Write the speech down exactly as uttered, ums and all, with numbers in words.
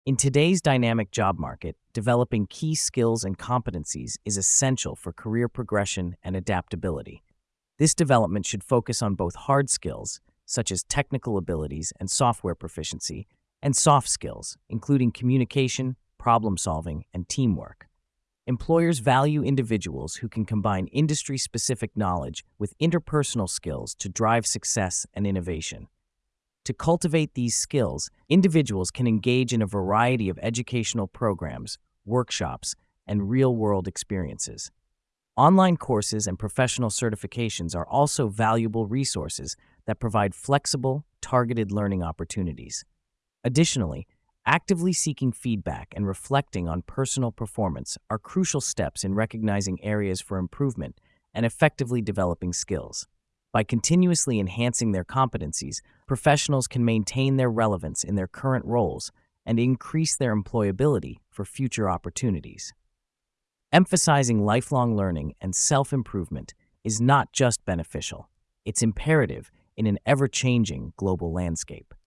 In today's dynamic job market, developing key skills and competencies is essential for career progression and adaptability. This development should focus on both hard skills, such as technical abilities and software proficiency, and soft skills, including communication, problem solving, and teamwork. Employers value individuals who can combine industry specific knowledge with interpersonal skills to drive success and innovation. To cultivate these skills, individuals can engage in a variety of educational programs, workshops, and real world experiences. Online courses and professional certifications are also valuable resources that provide flexible, targeted learning opportunities. Additionally, actively seeking feedback and reflecting on personal performance are crucial steps in recognizing areas for improvement and effectively developing skills. By continuously enhancing their competencies, professionals can maintain their relevance in their current roles and increase their employability for future opportunities. Emphasizing lifelong learning and self-improvement is not just beneficial, it's imperative in an ever-changing global landscape.